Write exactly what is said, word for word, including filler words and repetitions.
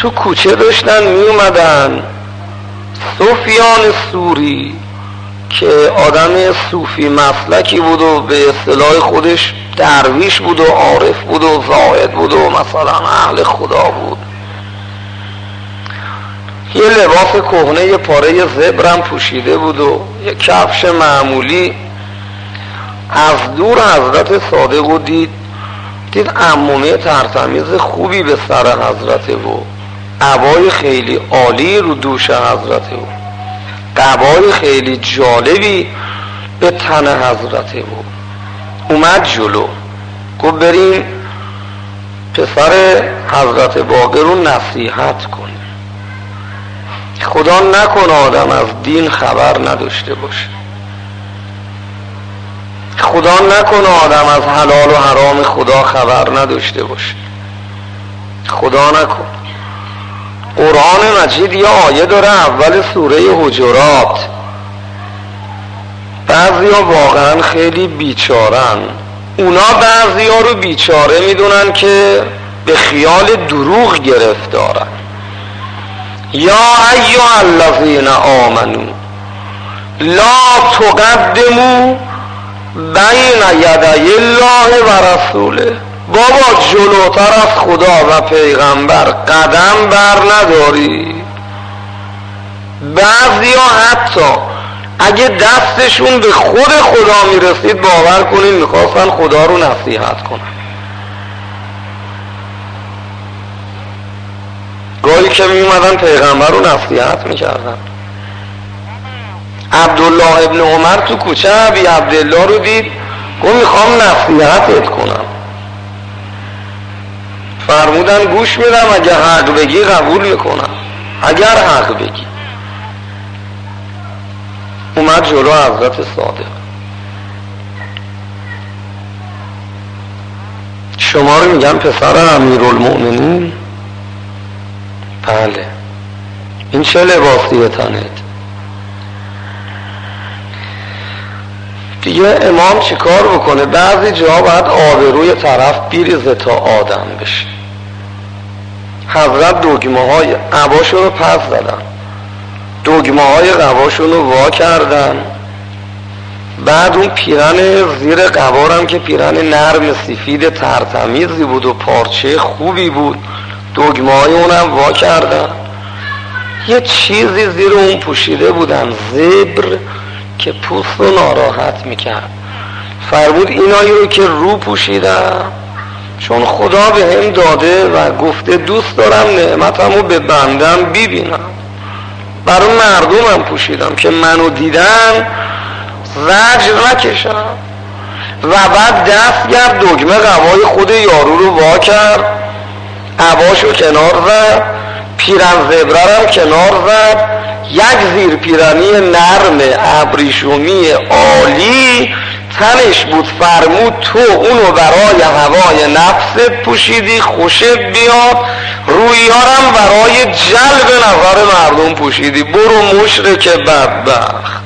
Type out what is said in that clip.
تو کوچه داشتن می اومدن. سفیان ثوری که آدم صوفی مسلکی بود و به اصطلاح خودش درویش بود و عارف بود و زاهد بود و مثلا اهل خدا بود، یه لباس کهنه یه پاره زبرم پوشیده بود و یه کفش معمولی. از دور حضرت صادق رو دید، دید عمومه ترتمیز خوبی به سر حضرته و عبای خیلی عالی رو دوش حضرته و قبای خیلی جالبی به تن حضرته و اومد جلو، گفت بریم پسر حضرت باقر رو نصیحت کنیم. خدا نکنه آدم از دین خبر نداشته باشه، خدا نکنه آدم از حلال و حرام خدا خبر نداشته باشه، خدا نکنه. قرآن مجید یه آیه داره اول سوره حجرات، بعضی ها واقعا خیلی بیچارن، اونا بعضی ها رو بیچاره میدونن که به خیال دروغ گرفتارن. یا ایها الذین آمنو لا تقدموا بین یدی الله و رسوله. بابا جلوتر از خدا و پیغمبر قدم بر نداری. بعضی ها حتی اگه دستشون به خود خدا میرسید باور کنین میخواستن خدا رو نصیحت کنن. گاهی که میومدن پیغمبر رو نصیحت میکردن. عبدالله ابن عمر تو کوچه ابی عبدالله رو دید، گفت میخوام نصیحتت کنم. فرمودن گوش میدم، اگر حق بگی قبول میکنم، اگر حق بگی. اومد جلو حضرت صادق، شما رو میگم پسر امیرالمؤمنین؟ بله. این چه لباسیه تنت؟ دیگه امام چیکار بکنه؟ بعضی جا باید آبروی طرف بیریزه تا آدم بشه. حضرت دگمه های قباشون رو پس زدن، دگمه های قباشون رو وا کردن، بعد اون پیرن زیر قبارم که پیرن نرم سفید ترتمیزی بود و پارچه خوبی بود، دگمه های اونم وا کردن. یه چیزی زیر اون پوشیده بودن، زبر، که پوست رو ناراحت میکرد. فرمود اینایی رو که رو پوشیدم چون خدا به هم داده و گفته دوست دارم نعمتم رو به بندم ببینم، برای مردمم پوشیدم که منو دیدن زجر نکشم. و بعد دست کرد دگمه قبای خود یارو رو وا کرد، قباشو کنار زد، پیرن زبررم کنار زد، یک زیر پیرنی نرم ابریشمی عالی تنش بود. فرمود تو اونو برای هوای نفست پوشیدی خوشت بیاد، رویارم برای جلب نظر مردم پوشیدی، برو مشرک بدبخت.